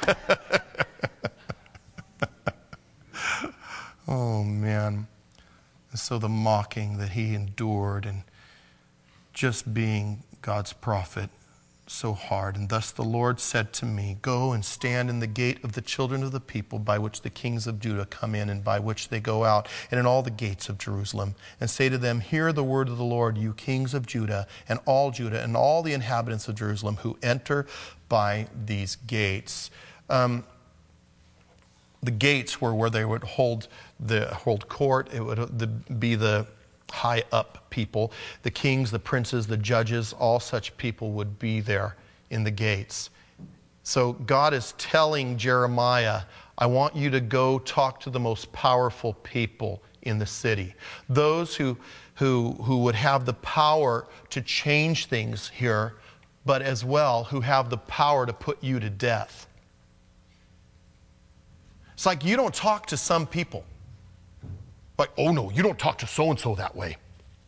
Oh, man. So the mocking that he endured, and just being God's prophet, so hard. And thus the Lord said to me, go and stand in the gate of the children of the people, by which the kings of Judah come in and by which they go out, and in all the gates of Jerusalem, and say to them, hear the word of the Lord, you kings of Judah, and all the inhabitants of Jerusalem who enter by these gates. The gates were where they would hold court. It would be the high up people, the kings, the princes, the judges, all such people would be there in the gates. So God is telling Jeremiah, I want you to go talk to the most powerful people in the city. Those who would have the power to change things here, but as well who have the power to put you to death. It's like you don't talk to some people. Like, oh no, you don't talk to so-and-so that way.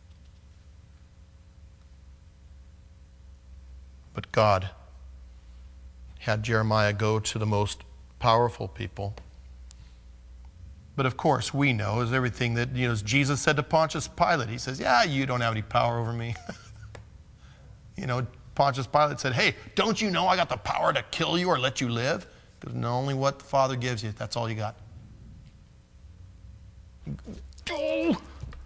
But God had Jeremiah go to the most powerful people. But of course, we know, as everything that, as Jesus said to Pontius Pilate, he says, yeah, you don't have any power over me. Pontius Pilate said, hey, don't you know I got the power to kill you or let you live? Because only what the Father gives you, that's all you got. Oh!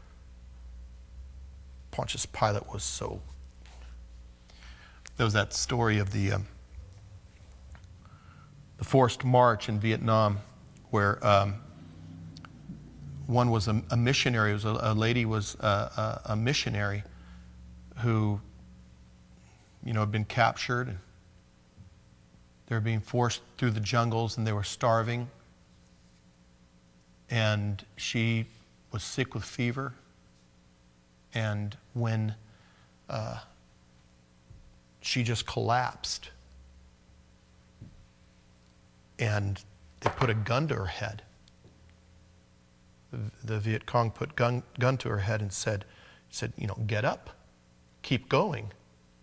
Pontius Pilate was so... There was that story of the forced march in Vietnam, where one was a missionary. It was a lady was a missionary who, had been captured, and they were being forced through the jungles, and they were starving. And she was sick with fever. And when she just collapsed, and they put a gun to her head. The Viet Cong put gun to her head and said, get up, keep going.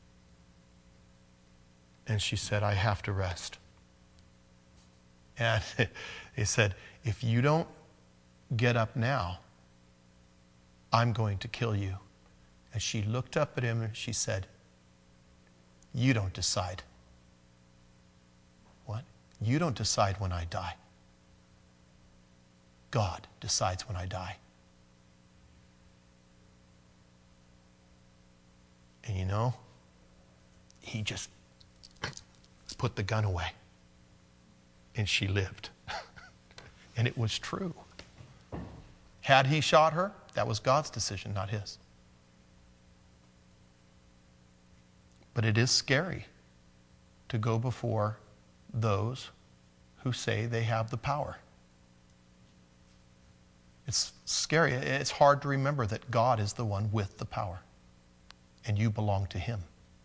And she said, I have to rest. And he said, if you don't get up now, I'm going to kill you. And she looked up at him and she said, you don't decide. What? You don't decide when I die. God decides when I die. And he just put the gun away. And she lived. And it was true. Had he shot her, that was God's decision, not his. But it is scary to go before those who say they have the power. It's scary. It's hard to remember that God is the one with the power, and you belong to him.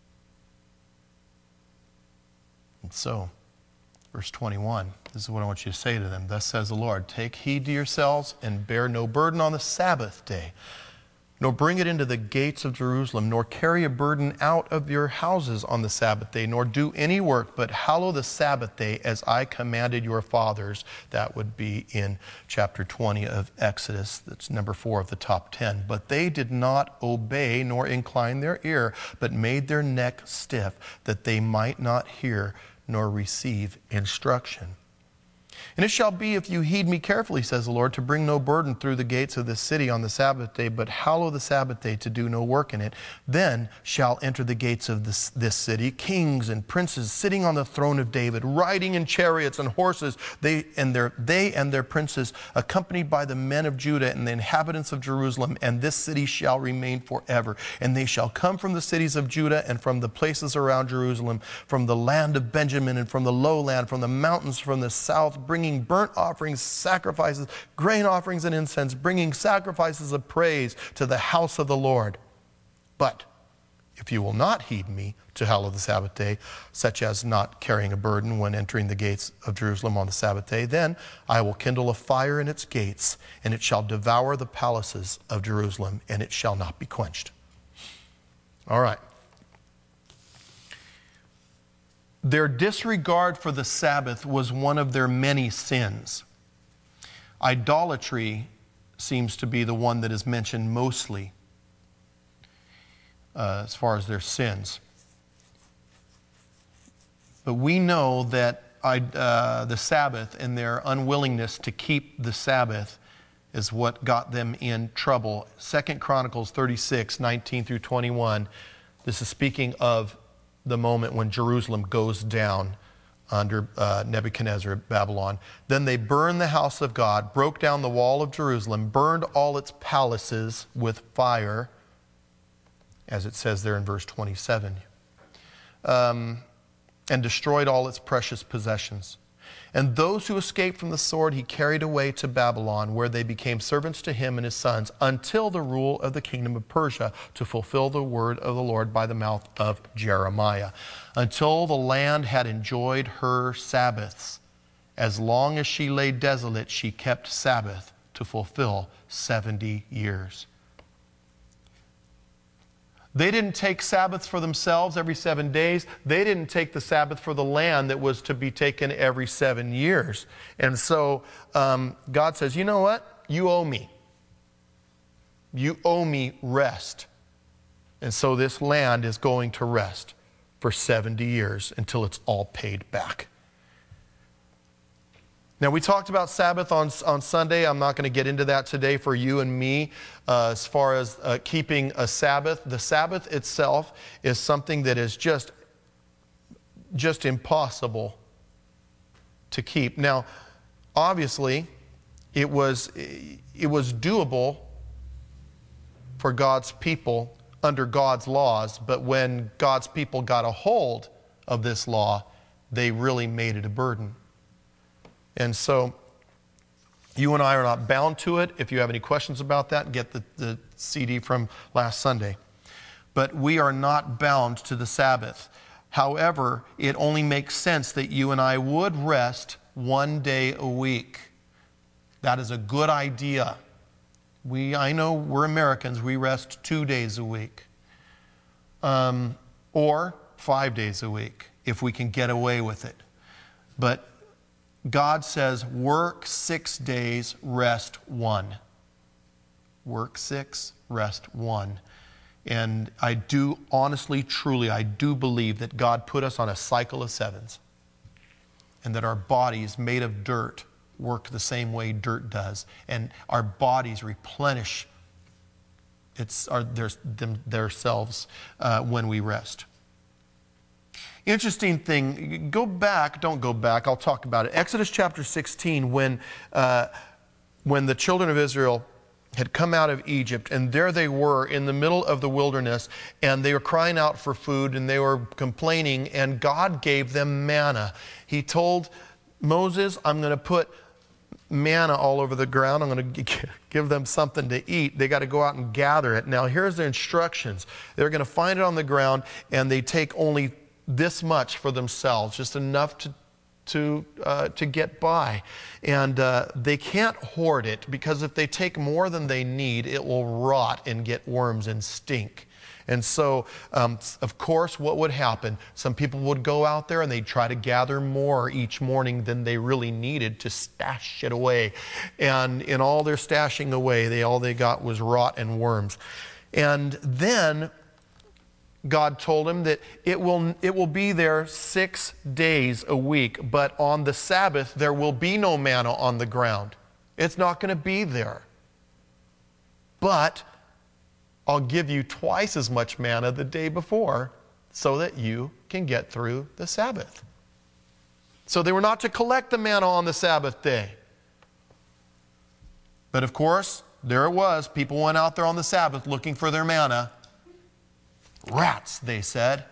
And so, verse 21, this is what I want you to say to them. Thus says the Lord, take heed to yourselves and bear no burden on the Sabbath day, nor bring it into the gates of Jerusalem, nor carry a burden out of your houses on the Sabbath day, nor do any work, but hallow the Sabbath day as I commanded your fathers. That would be in chapter 20 of Exodus. That's number 4 of the top 10. But they did not obey nor incline their ear, but made their neck stiff, that they might not hear nor receive instruction. And it shall be, if you heed me carefully, says the Lord, to bring no burden through the gates of this city on the Sabbath day, but hallow the Sabbath day to do no work in it, then shall enter the gates of this city kings and princes sitting on the throne of David, riding in chariots and horses, they and their princes, accompanied by the men of Judah and the inhabitants of Jerusalem, and this city shall remain forever. And they shall come from the cities of Judah and from the places around Jerusalem, from the land of Benjamin and from the lowland, from the mountains, from the south, bringing burnt offerings, sacrifices, grain offerings, and incense, bringing sacrifices of praise to the house of the Lord. But if you will not heed me to hallow the Sabbath day, such as not carrying a burden when entering the gates of Jerusalem on the Sabbath day, then I will kindle a fire in its gates, and it shall devour the palaces of Jerusalem, and it shall not be quenched. All right. Their disregard for the Sabbath was one of their many sins. Idolatry seems to be the one that is mentioned mostly as far as their sins. But we know that the Sabbath and their unwillingness to keep the Sabbath is what got them in trouble. 2 Chronicles 36, 19 through 21, this is speaking of the moment when Jerusalem goes down under Nebuchadnezzar at Babylon. Then they burned the house of God, broke down the wall of Jerusalem, burned all its palaces with fire, as it says there in verse 27, and destroyed all its precious possessions. And those who escaped from the sword he carried away to Babylon, where they became servants to him and his sons, until the rule of the kingdom of Persia, to fulfill the word of the Lord by the mouth of Jeremiah. Until the land had enjoyed her Sabbaths. As long as she lay desolate, she kept Sabbath to fulfill 70 years. They didn't take Sabbaths for themselves every 7 days. They didn't take the Sabbath for the land that was to be taken every 7 years. And so God says, you know what? You owe me. You owe me rest. And so this land is going to rest for 70 years until it's all paid back. Now, we talked about Sabbath on Sunday. I'm not going to get into that today for you and me as far as keeping a Sabbath. The Sabbath itself is something that is just impossible to keep. Now, obviously, it was doable for God's people under God's laws, but when God's people got a hold of this law, they really made it a burden. And so you and I are not bound to it. If you have any questions about that, get the CD from last Sunday. But we are not bound to the Sabbath. However, it only makes sense that you and I would rest 1 day a week. That is a good idea. I know we're Americans. We rest 2 days a week. Or 5 days a week, if we can get away with it. But God says, work 6 days, rest 1. Work 6, rest 1. And I do, honestly, truly, I do believe that God put us on a cycle of 7s. And that our bodies made of dirt work the same way dirt does. And our bodies replenish themselves when we rest. Interesting thing, don't go back, I'll talk about it. Exodus chapter 16, when the children of Israel had come out of Egypt, and there they were in the middle of the wilderness, and they were crying out for food, and they were complaining, and God gave them manna. He told Moses, I'm going to put manna all over the ground. I'm going to give them something to eat. They got to go out and gather it. Now, here's the instructions. They're going to find it on the ground, and they take only this much for themselves, just enough to get by. And they can't hoard it, because if they take more than they need, it will rot and get worms and stink. And so, of course, what would happen? Some people would go out there and they'd try to gather more each morning than they really needed to stash it away. And in all their stashing away, all they got was rot and worms. And then God told him that it will be there 6 days a week, but on the Sabbath there will be no manna on the ground. It's not going to be there. But I'll give you twice as much manna the day before so that you can get through the Sabbath. So they were not to collect the manna on the Sabbath day. But of course, there it was. People went out there on the Sabbath looking for their manna. Rats, they said.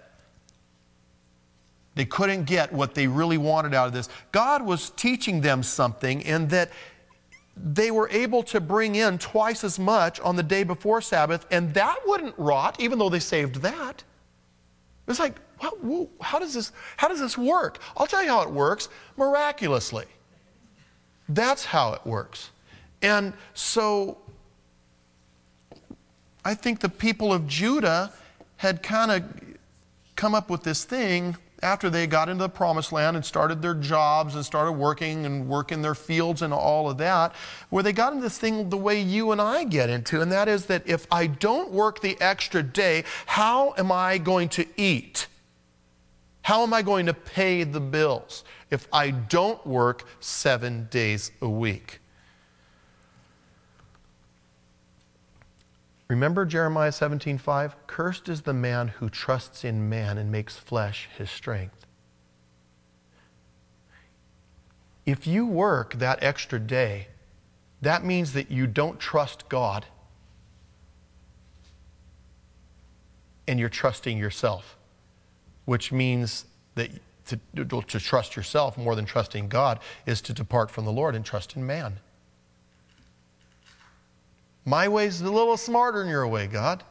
They couldn't get what they really wanted out of this. God was teaching them something in that they were able to bring in twice as much on the day before Sabbath, and that wouldn't rot, even though they saved that. It's like, how does this work? I'll tell you how it works. Miraculously. That's how it works. And so I think the people of Judah had kind of come up with this thing after they got into the promised land and started their jobs and started working their fields and all of that, where they got into this thing the way you and I get into, and that is that if I don't work the extra day, how am I going to eat? How am I going to pay the bills if I don't work 7 days a week? Remember Jeremiah 17:5? Cursed is the man who trusts in man and makes flesh his strength. If you work that extra day, that means that you don't trust God and you're trusting yourself, which means that to trust yourself more than trusting God is to depart from the Lord and trust in man. My way's a little smarter than your way, God.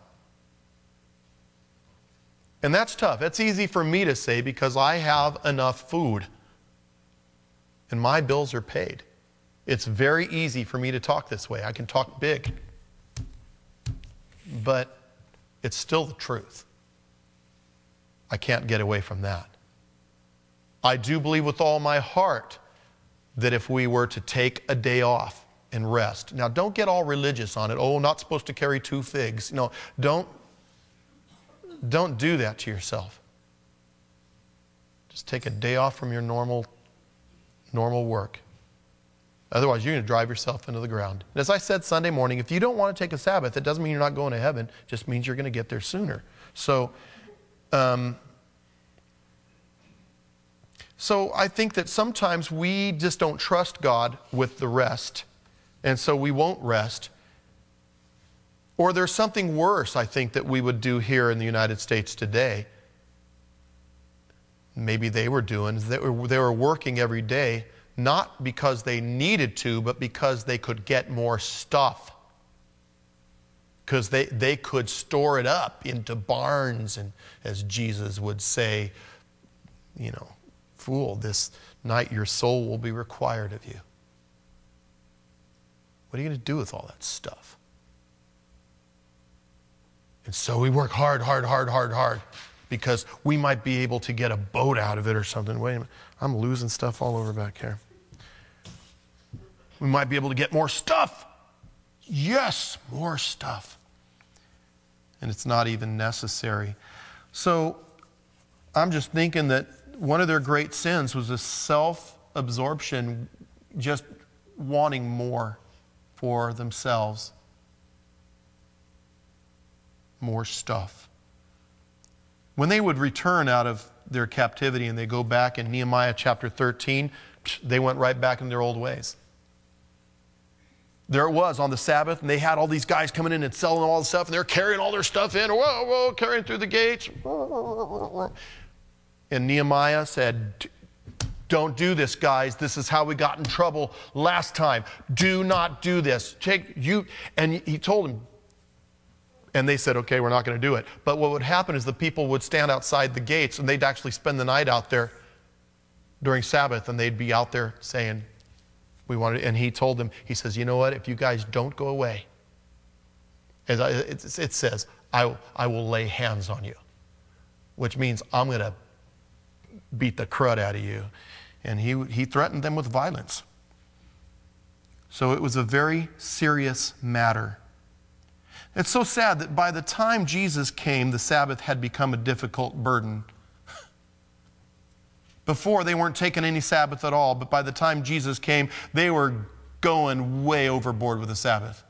And that's tough. It's easy for me to say because I have enough food and my bills are paid. It's very easy for me to talk this way. I can talk big. But it's still the truth. I can't get away from that. I do believe with all my heart that if we were to take a day off and rest. Now, don't get all religious on it. Oh, not supposed to carry 2 figs. No, don't do that to yourself. Just take a day off from your normal work. Otherwise, you're going to drive yourself into the ground. And as I said Sunday morning, if you don't want to take a Sabbath, it doesn't mean you're not going to heaven. It just means you're going to get there sooner. So I think that sometimes we just don't trust God with the rest. And so we won't rest. Or there's something worse, I think, that we would do here in the United States today. Maybe they were doing. They were working every day, not because they needed to, but because they could get more stuff. Because they could store it up into barns, and as Jesus would say, fool, this night your soul will be required of you. What are you going to do with all that stuff? And so we work hard, because we might be able to get a boat out of it or something. Wait a minute, I'm losing stuff all over back here. We might be able to get more stuff. Yes, more stuff. And it's not even necessary. So I'm just thinking that one of their great sins was this self-absorption, just wanting more for themselves. more stuff. When they would return out of their captivity and they go back in Nehemiah chapter 13, they went right back in their old ways. There it was on the Sabbath, and they had all these guys coming in and selling all the stuff, and they're carrying all their stuff in, carrying through the gates. And Nehemiah said, don't do this, guys. This is how we got in trouble last time. Do not do this. And he told them, and they said, okay, we're not going to do it. But what would happen is the people would stand outside the gates, and they'd actually spend the night out there during Sabbath, and they'd be out there saying, and he told them, he says, you know what, if you guys don't go away, it says, I will lay hands on you, which means I'm going to beat the crud out of you. And he threatened them with violence. So it was a very serious matter. It's so sad that by the time Jesus came, the Sabbath had become a difficult burden. Before, they weren't taking any Sabbath at all, but by the time Jesus came, they were going way overboard with the Sabbath.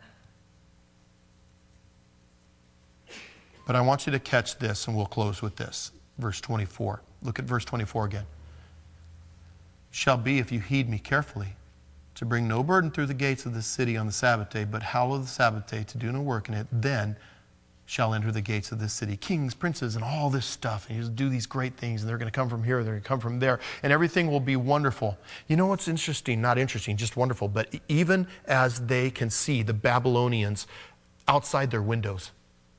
But I want you to catch this, and we'll close with this. Verse 24. Look at verse 24 again. Shall be, if you heed me carefully, to bring no burden through the gates of the city on the Sabbath day, but hallow the Sabbath day, to do no work in it, then shall enter the gates of this city. Kings, princes, and all this stuff. And you just do these great things, and they're going to come from here, they're going to come from there, and everything will be wonderful. You know what's interesting? Not interesting, just wonderful. But even as they can see the Babylonians outside their windows,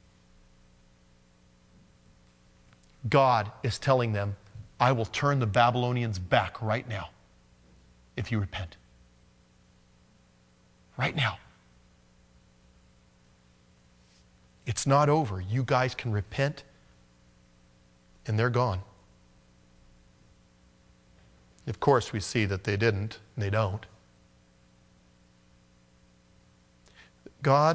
God is telling them, I will turn the Babylonians back right now if you repent. Right now. It's not over. You guys can repent, and they're gone. Of course, we see that they didn't, and they don't. God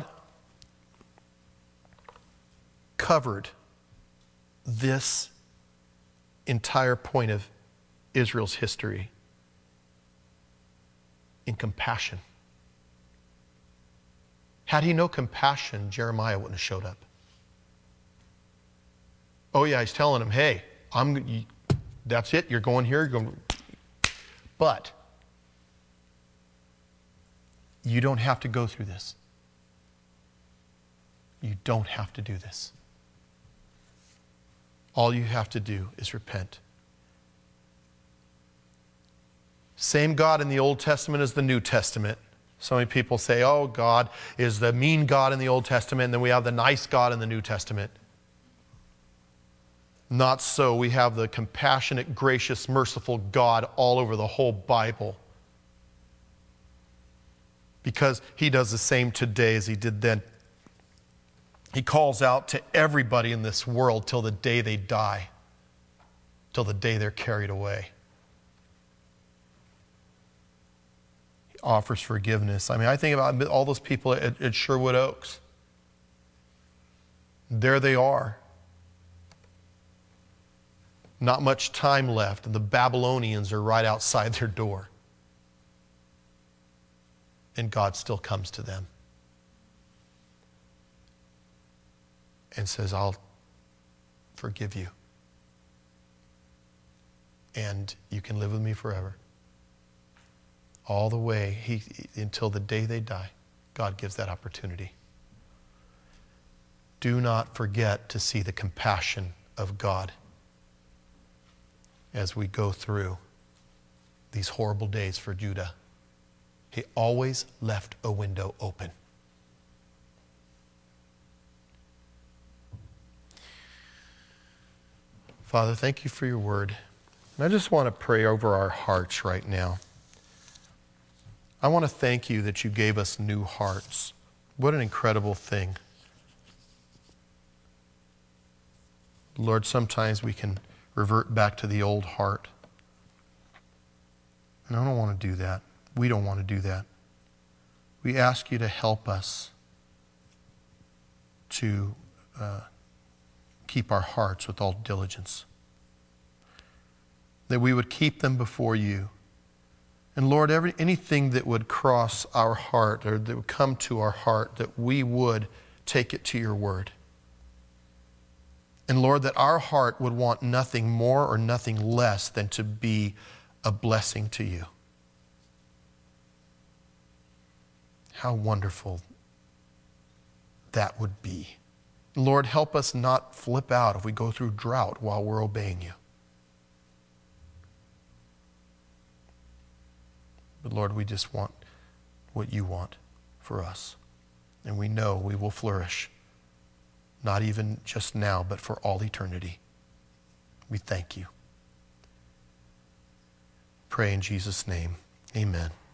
covered this entire point of Israel's history in compassion. Had he no compassion, Jeremiah wouldn't have showed up. Oh yeah, he's telling him, hey, that's it, you're going here, you're going. But you don't have to go through this. You don't have to do this. All you have to do is repent. Same God in the Old Testament as the New Testament. So many people say, oh, God is the mean God in the Old Testament, and then we have the nice God in the New Testament. Not so. We have the compassionate, gracious, merciful God all over the whole Bible. Because he does the same today as he did then. He calls out to everybody in this world till the day they die, till the day they're carried away. He offers forgiveness. I mean, I think about all those people at Sherwood Oaks. There they are. Not much time left, and the Babylonians are right outside their door. And God still comes to them and says, I'll forgive you. And you can live with me forever. All the way, until the day they die, God gives that opportunity. Do not forget to see the compassion of God as we go through these horrible days for Judah. He always left a window open. Father, thank you for your word. And I just want to pray over our hearts right now. I want to thank you that you gave us new hearts. What an incredible thing. Lord, sometimes we can revert back to the old heart. And I don't want to do that. We don't want to do that. We ask you to help us to keep our hearts with all diligence. That we would keep them before you. And Lord, anything that would cross our heart or that would come to our heart, that we would take it to your word. And Lord, that our heart would want nothing more or nothing less than to be a blessing to you. How wonderful that would be. Lord, help us not flip out if we go through drought while we're obeying you. But Lord, we just want what you want for us. And we know we will flourish, not even just now, but for all eternity. We thank you. Pray in Jesus' name. Amen.